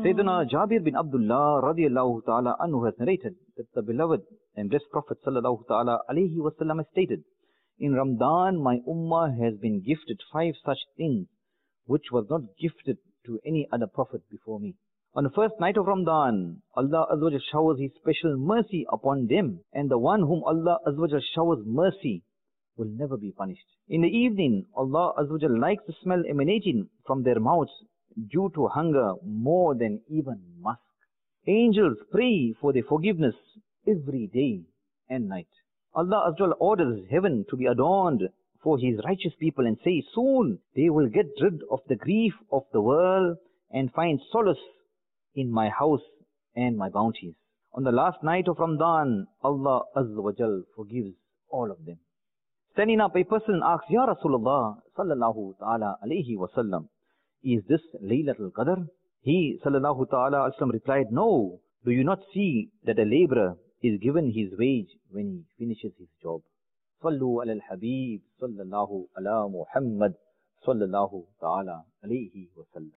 Sayyidina Jabir bin Abdullah radiallahu ta'ala anhu has narrated that the beloved and blessed Prophet sallallahu ta'ala alayhi wasallam has stated, in Ramadan my ummah has been gifted 5 such things which was not gifted to any other Prophet before me. On the first night of Ramadan, Allah Azza wa Jal showers His special mercy upon them, and the one whom Allah Azza wa Jal showers mercy will never be punished. In the evening, Allah Azza wa Jal likes the smell emanating from their mouths due to hunger more than even musk. Angels pray for their forgiveness every day and night. Allah Azza wa Jal orders heaven to be adorned for His righteous people and say, soon they will get rid of the grief of the world and find solace in my house and my bounties. On the last night of Ramadan, Allah Azza wa Jal forgives all of them. Standing up, a person asks, Ya Rasulullah sallallahu ta'ala alayhi wa sallam, is this Laylatul Qadr? He sallallahu ta'ala alayhi wa sallam replied, no. Do you not see that a laborer is given his wage when he finishes his job? Sallu ala al-Habib sallallahu ala Muhammad sallallahu ta'ala alayhi wa sallam.